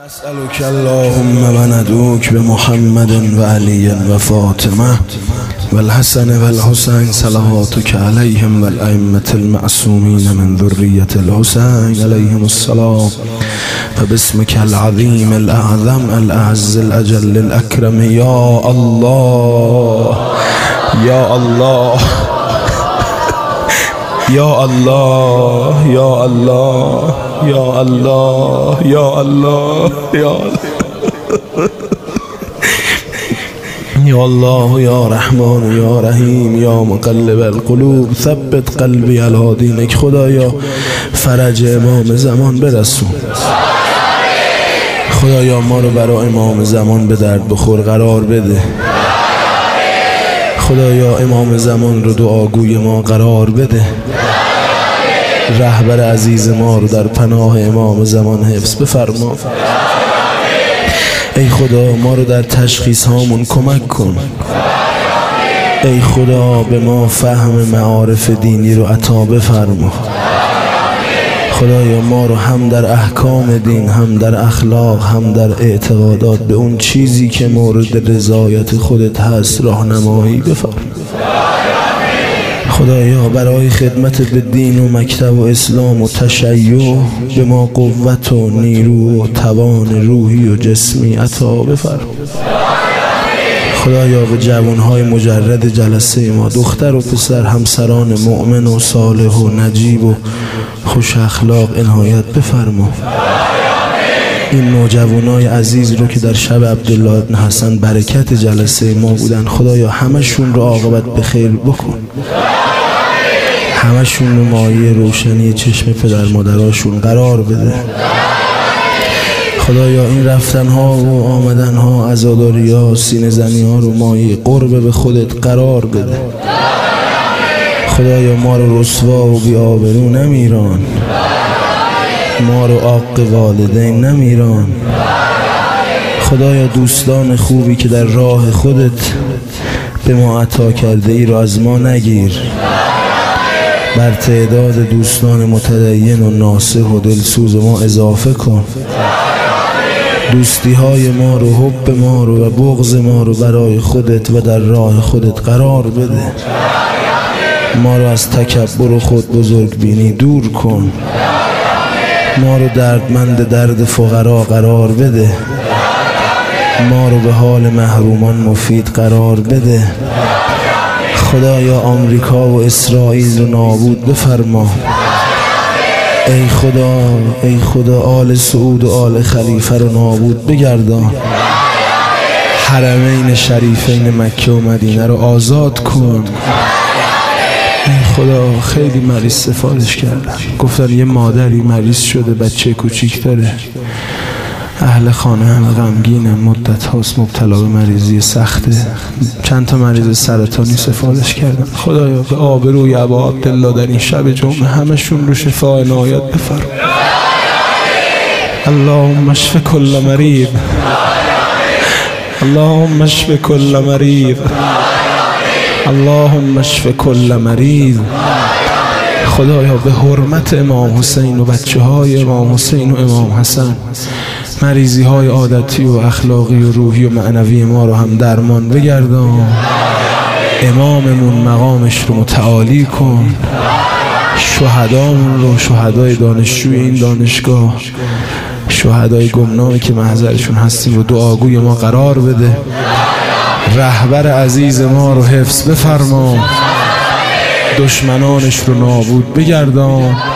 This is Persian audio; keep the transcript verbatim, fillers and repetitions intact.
نسألك اللهم وندعوك بمحمد وعلي وفاطمة والحسن والحسين صلواتك عليهم والأئمة المعصومين من ذرية الحسين عليهم السلام فباسمك العظيم الأعظم الأعز الأجل الأكرم يا الله يا الله يا الله يا الله يا الله يا الله يا الله يا الله يا رحمن يا رحیم یا مقلب القلوب ثبت قلبی علی دینک. خدایا فرج امام زمان برسون، خدایا ما رو برای امام زمان به درد بخور قرار بده، خدایا امام زمان رو دعاگوی ما قرار بده، رهبر عزیز ما رو در پناه امام زمان حفظ بفرما. ای خدا ما رو در تشخیص هامون کمک کن، ای خدا به ما فهم معارف دینی رو عطا بفرما. خدایا ما رو هم در احکام دین، هم در اخلاق، هم در اعتقادات به اون چیزی که مورد رضایت خودت هست راهنمایی بفرما. خدایا برای خدمت به دین و مکتب و اسلام و تشیع به ما قوت و نیرو و توان روحی و جسمی عطا بفرما. خدایا به جوانهای مجرد جلسه ما، دختر و پسر، همسران مؤمن و صالح و نجیب و خوش اخلاق عنایت بفرما. این نوجوانای عزیز رو که در شب عبدالله ابن حسن برکت جلسه ما بودن، خدایا همشون رو عاقبت به خیر بکن، همشون رو مایه روشنی چشم پدر مادراشون قرار بده. خدایا این رفتن ها و آمدن ها، عزاداری ها، سینه زنی ها رو مایه قرب به خودت قرار بده. خدایا ما رو رسوا و بی‌آبرو نمیران، ما رو عاق والدین نمیران. خدایا دوستان خوبی که در راه خودت به ما عطا کرده ای رو از ما نگیر، بر تعداد دوستان متدین و ناصح و دلسوز ما اضافه کن. دوستی های ما رو، حب ما رو و بغض ما رو برای خودت و در راه خودت قرار بده. ما رو از تکبر و خود بزرگ بینی دور کن، ما رو دردمند درد فقرا قرار بده، ما رو به حال محرومان مفید قرار بده. خدایا آمریکا و اسرائیل رو نابود بفرما. ای خدا ای خدا آل سعود و آل خلیفه رو نابود بگردان. حرمین شریفین مکه و مدینه رو آزاد کن. ای خدا خیلی مریض سفارش کردن، گفتن یه مادری مریض شده، بچه کوچیک داره، اهل خانه همه غمگینن، مدت هاست مبتلا به مریضی سخته، چند تا مریض سرطانی سفارش کردن. خدایا به آبروی ابا عبدالله در این شب جمعه همشون رو شفا عنایت بفرما. اللهم اشف کل مریض، اللهم اشف کل مریض، اللهم اشف کل مریض. خدایا به حرمت امام حسین و بچه های امام حسین و امام حسن، مریضی های عادتی و اخلاقی و روحی و معنوی ما رو هم درمان بگردان. اماممون مقامش رو متعالی کن، شهدامون رو، شهدای دانشجوی این دانشگاه، شهدای گمنامی که محضرشون هستیم رو دعاگوی ما قرار بده. رهبر عزیز ما رو حفظ بفرما، دشمنانش رو نابود بگردان.